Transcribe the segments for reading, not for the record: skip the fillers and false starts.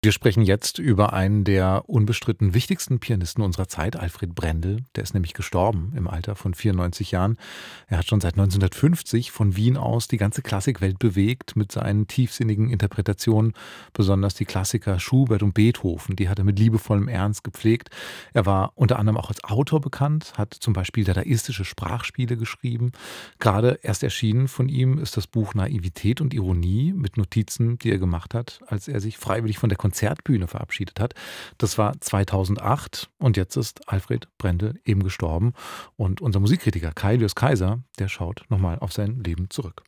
Wir sprechen jetzt über einen der unbestritten wichtigsten Pianisten unserer Zeit, Alfred Brendel. Der ist nämlich gestorben im Alter von 94 Jahren. Er hat schon seit 1950 von Wien aus die ganze Klassikwelt bewegt mit seinen tiefsinnigen Interpretationen. Besonders die Klassiker Schubert und Beethoven, die hat er mit liebevollem Ernst gepflegt. Er war unter anderem auch als Autor bekannt, hat zum Beispiel dadaistische Sprachspiele geschrieben. Gerade erst erschienen von ihm ist das Buch Naivität und Ironie mit Notizen, die er gemacht hat, als er sich freiwillig von der Konzertbühne verabschiedet hat. Das war 2008 und jetzt ist Alfred Brendel eben gestorben. Und unser Musikkritiker Kai Lys Kaiser, der schaut nochmal auf sein Leben zurück.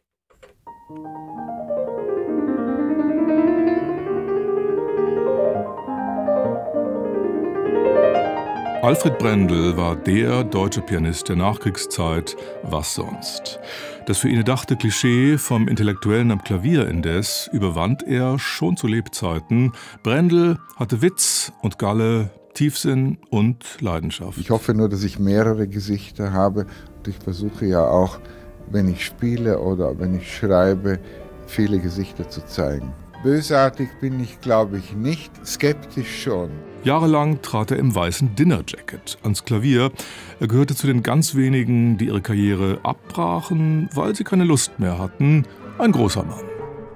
Alfred Brendel war der deutsche Pianist der Nachkriegszeit, was sonst. Das für ihn erdachte Klischee vom Intellektuellen am Klavier indes überwand er schon zu Lebzeiten. Brendel hatte Witz und Galle, Tiefsinn und Leidenschaft. Ich hoffe nur, dass ich mehrere Gesichter habe und ich versuche ja auch, wenn ich spiele oder wenn ich schreibe, viele Gesichter zu zeigen. Bösartig bin ich, glaube ich, nicht, skeptisch schon. Jahrelang trat er im weißen Dinnerjacket ans Klavier. Er gehörte zu den ganz wenigen, die ihre Karriere abbrachen, weil sie keine Lust mehr hatten. Ein großer Mann.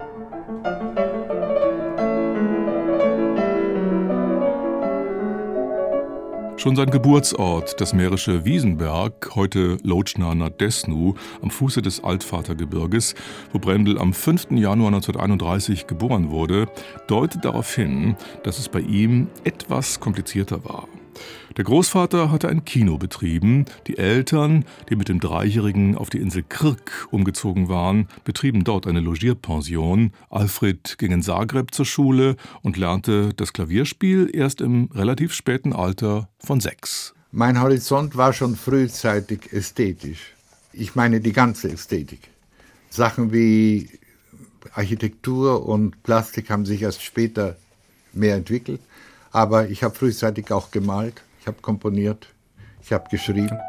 Schon sein Geburtsort, das mährische Wiesenberg, heute Lodžna nad Desnu, am Fuße des Altvatergebirges, wo Brendel am 5. Januar 1931 geboren wurde, deutet darauf hin, dass es bei ihm etwas komplizierter war. Der Großvater hatte ein Kino betrieben, die Eltern, die mit dem Dreijährigen auf die Insel Krk umgezogen waren, betrieben dort eine Logierpension. Alfred ging in Zagreb zur Schule und lernte das Klavierspiel erst im relativ späten Alter von 6. Mein Horizont war schon frühzeitig ästhetisch. Ich meine die ganze Ästhetik. Sachen wie Architektur und Plastik haben sich erst später mehr entwickelt. Aber ich habe frühzeitig auch gemalt, ich habe komponiert, ich habe geschrieben.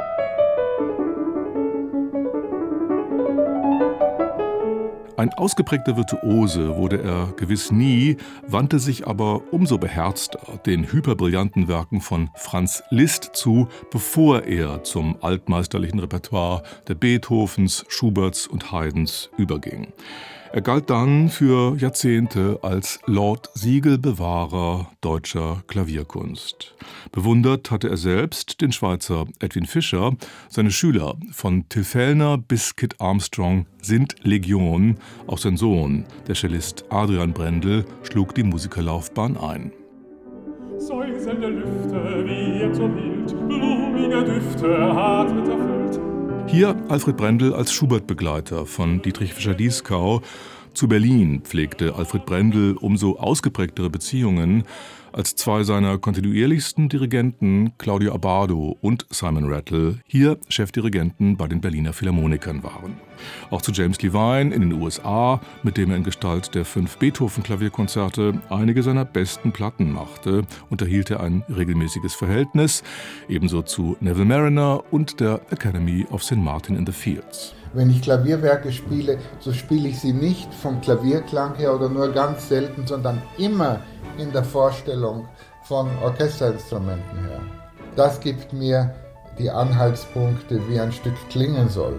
Ein ausgeprägter Virtuose wurde er gewiss nie, wandte sich aber umso beherzter den hyperbrillanten Werken von Franz Liszt zu, bevor er zum altmeisterlichen Repertoire der Beethovens, Schuberts und Haydns überging. Er galt dann für Jahrzehnte als Lord Siegelbewahrer deutscher Klavierkunst. Bewundert hatte er selbst den Schweizer Edwin Fischer. Seine Schüler von Till Fellner bis Kit Armstrong sind Legion. Auch sein Sohn, der Cellist Adrian Brendel, schlug die Musikerlaufbahn ein. Säuselnde Lüfte, wie er zum Hild, blumige Düfte atmet erfüllt. Hier Alfred Brendel als Schubert-Begleiter von Dietrich Fischer-Dieskau. Zu Berlin pflegte Alfred Brendel umso ausgeprägtere Beziehungen, als zwei seiner kontinuierlichsten Dirigenten, Claudio Abbado und Simon Rattle, hier Chefdirigenten bei den Berliner Philharmonikern waren. Auch zu James Levine in den USA, mit dem er in Gestalt der 5 Beethoven-Klavierkonzerte einige seiner besten Platten machte, unterhielt er ein regelmäßiges Verhältnis, ebenso zu Neville Marriner und der Academy of St. Martin in the Fields. Wenn ich Klavierwerke spiele, so spiele ich sie nicht vom Klavierklang her oder nur ganz selten, sondern immer in der Vorstellung von Orchesterinstrumenten her. Das gibt mir die Anhaltspunkte, wie ein Stück klingen soll.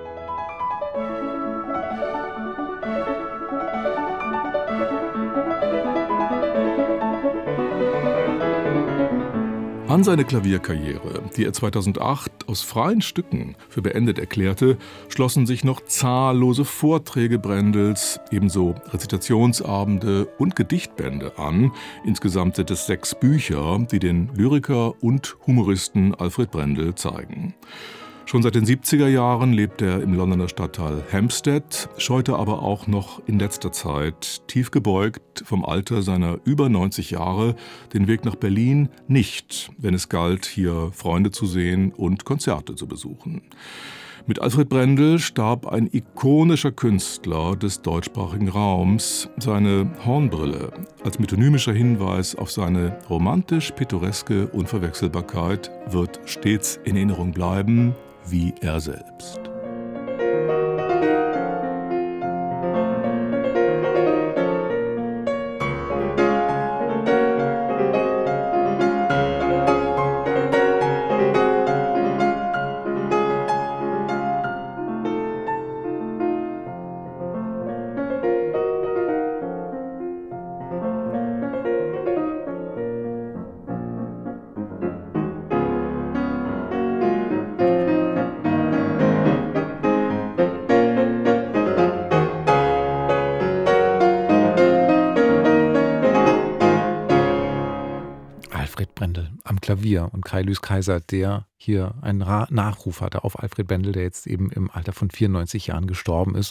An seine Klavierkarriere, die er 2008 aus freien Stücken für beendet erklärte, schlossen sich noch zahllose Vorträge Brendels, ebenso Rezitationsabende und Gedichtbände an. Insgesamt sind es 6 Bücher, die den Lyriker und Humoristen Alfred Brendel zeigen. Schon seit den 70er Jahren lebt er im Londoner Stadtteil Hampstead, scheute aber auch noch in letzter Zeit, tief gebeugt vom Alter seiner über 90 Jahre, den Weg nach Berlin nicht, wenn es galt, hier Freunde zu sehen und Konzerte zu besuchen. Mit Alfred Brendel starb ein ikonischer Künstler des deutschsprachigen Raums. Seine Hornbrille als metonymischer Hinweis auf seine romantisch-pittoreske Unverwechselbarkeit wird stets in Erinnerung bleiben, wie er selbst. Alfred Brendel am Klavier und Kai Lys Kaiser, der hier einen Nachruf hatte auf Alfred Brendel, der jetzt eben im Alter von 94 Jahren gestorben ist.